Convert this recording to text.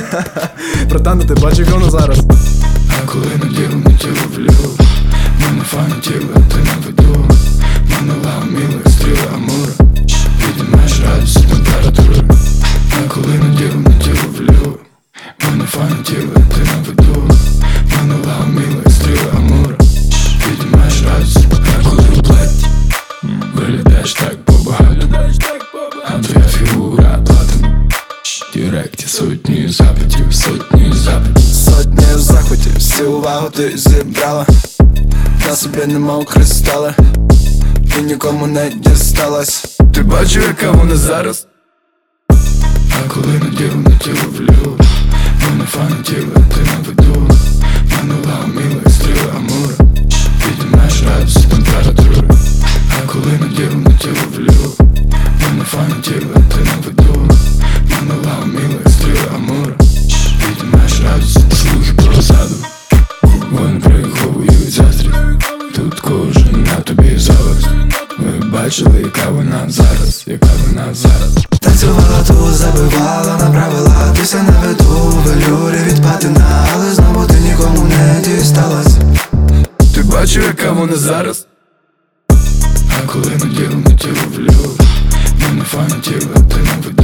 Братан, ти бачиш, як воно зараз. А коли на діло не ті ловлю, мене фані тіла, ти не веду. Мене ламіли, стріли амура, підіймаєш радість температури. А коли на діло не ті ловлю, мене фані тіла, ти не веду. Мене ламіли, стріли амура, підіймаєш радість. А коли в платі, виглядаєш так побагато, а твоя фігура платина. В директі сотні запитів, сотні запитів. Сотні захватів, всю увагу ти зібрала. На собі немов кристали, і нікому не дісталась. Ти бачив, яка вона зараз? А коли на діло не ті ловлю, мене фані тіла, ти не веду. Мене ламіли, стріли амура, підіймаєш радість температури. А коли на діло не ті ловлю, мене фані тіла, ти не веду. Мене ламіли, стріли амура, підіймаєш радість. Слухи про розсаду, вони приховують заздрість. Тут кожен на тобі завис. Ви бачили, яка вона зараз, яка вона зараз. Танцювала, ту забивала, направила, ти все на виду, велюрі від патина, але знову ти нікому не дісталась. Ти бачив, яка вона зараз? А коли на діло не ті ловлю, мене фані тіла, ти не веду.